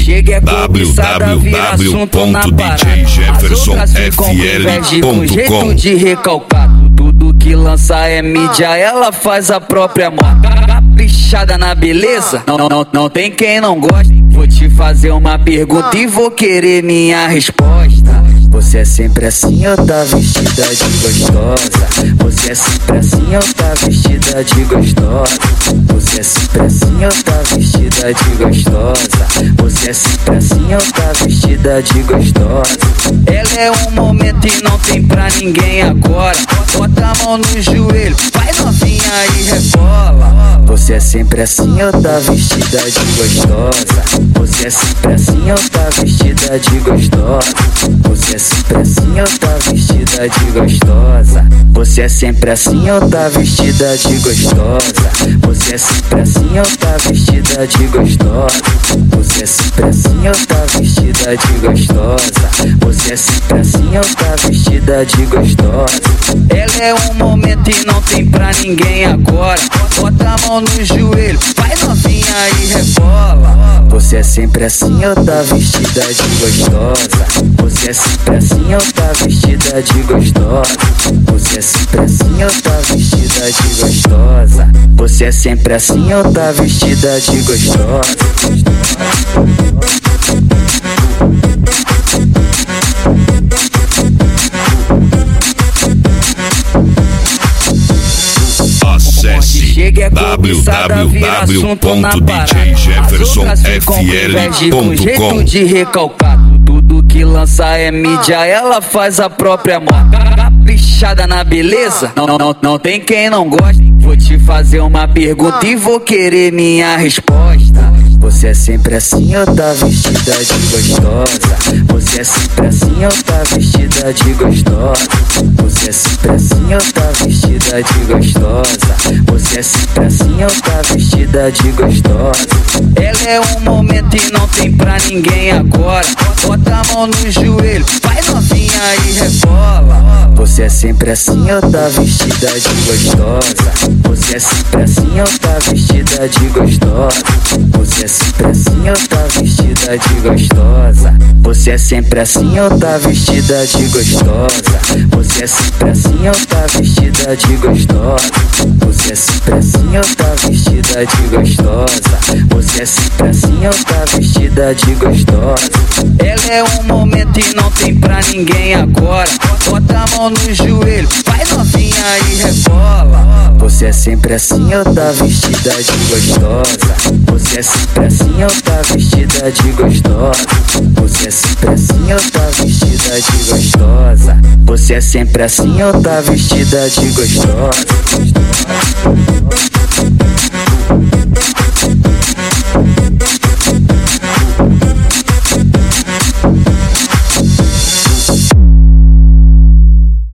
chega é cobiçada, vira assunto na parada. As outras ficam com inveja com jeito de recalcado. Tudo que lança é mídia, ela faz a própria moda. Caprichada na beleza, não tem quem não gosta. Vou te fazer uma pergunta e vou querer minha resposta. Você é sempre assim ou tá vestida de gostosa? Você é sempre assim ou tá vestida de gostosa? Você é sempre assim ou tá vestida de gostosa? Você é sempre assim ou tá vestida de gostosa? Ela é um momento e não tem pra ninguém agora. Bota a mão no joelho, vai novinha e rebola. Você é sempre assim ou tá vestida de gostosa? Você é sempre assim ou tá vestida de gostosa? Você é sempre assim ou tá vestida de gostosa? Você é sempre assim ou tá vestida de gostosa? Você é sempre assim ou tá vestida de gostosa? Você é sempre assim ou tá vestida de gostosa? Você é sempre assim ou tá vestida de gostosa? Ela é um momento e não tem pra ninguém agora. Bota a mão no joelho, vai novinha e rebola. Você é sempre assim ou tá vestida de gostosa? Você é sempre assim ou tá vestida de gostosa? Você é sempre assim ou tá vestida de gostosa? Você é sempre assim ou tá vestida de gostosa? Chega é cobiçada, vira assunto na parada. As outras ficam com inveja com jeito de recalcado. Tudo que lança é mídia, ela faz a própria moda. Caprichada na beleza, não tem quem não gosta. Vou te fazer uma pergunta e vou querer minha resposta. Você é sempre assim ou tá vestida de gostosa? Você é sempre assim ou tá vestida de gostosa? Você é sempre assim ou tá vestida de gostosa? Você é sempre assim ou tá vestida de gostosa? Ela é um momento e não tem pra ninguém agora. Bota a mão no joelho, vai novinha e rebola. Você é sempre assim ou tá vestida de gostosa? Você é sempre assim ou tá vestida de gostosa? Você é sempre assim ou tá vestida de gostosa? Você é sempre assim ou tá vestida de gostosa? Você é sempre assim ou tá vestida de gostosa? Você é sempre assim ou tá vestida de gostosa? Você é sempre assim ou tá vestida de gostosa? Ela é um momento e não tem pra ninguém agora. Bota a mão no joelho, vai novinha e rebola. Você é sempre assim ou tá vestida de gostosa? Você é sempre assim ou tá vestida de gostosa? Você é sempre assim ou tá vestida de gostosa? Você é sempre assim ou tá vestida de gostosa?